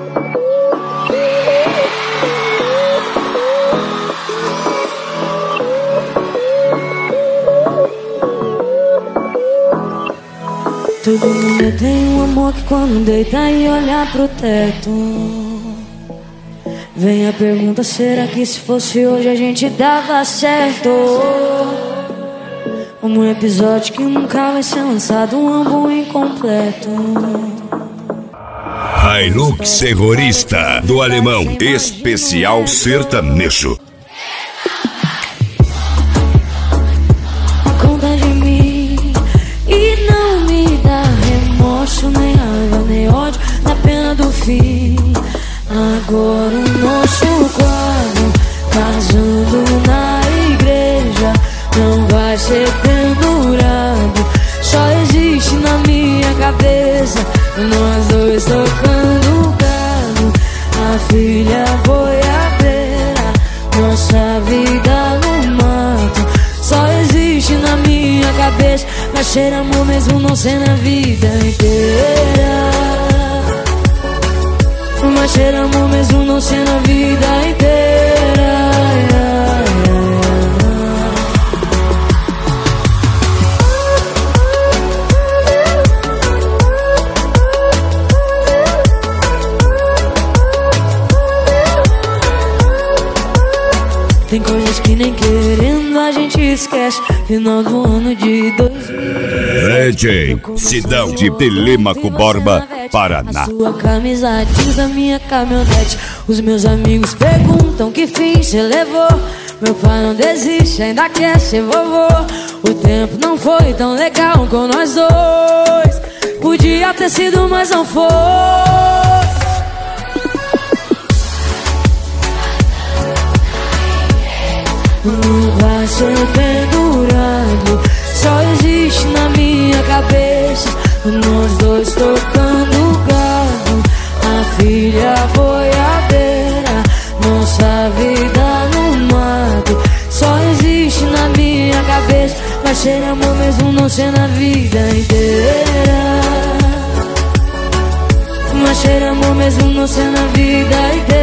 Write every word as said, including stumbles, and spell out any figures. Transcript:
Todo mundo tem um amor que quando deita e olha pro teto, vem a pergunta, será que se fosse hoje a gente dava certo? Um episódio que nunca vai ser lançado, um álbum incompleto. Hilux Terrorista, do Alemão, especial sertanejo. Conta de mim e não me dá remorso, nem raiva, nem ódio, na pena do fim. Agora o nosso quadro, casando na igreja, não vai ser pendurado, só existe na minha cabeça, nós dois tocando gado, a filha boiadeira, nossa vida no mato, só existe na minha cabeça, mas cheira amor mesmo não ser na vida inteira, mas cheira amor mesmo não ser na vida inteira. Tem coisas que nem querendo a gente esquece. Final do ano de dois mil e dezessete. D J Sidão de Telêmaco Borba, Paraná. A sua camisa jeans, a minha caminhonete. Os meus amigos perguntam que fim cê levou. Meu pai não desiste, ainda quer ser vovô. O tempo não foi tão legal com nós dois. Podia ter sido, mas não foi. Não vai ser pendurado, só existe na minha cabeça, nós dois tocando gado, a filha boiadeira, nossa vida no mato, só existe na minha cabeça, mas ser amor mesmo não ser na vida inteira, mas ser amor mesmo não ser na vida inteira.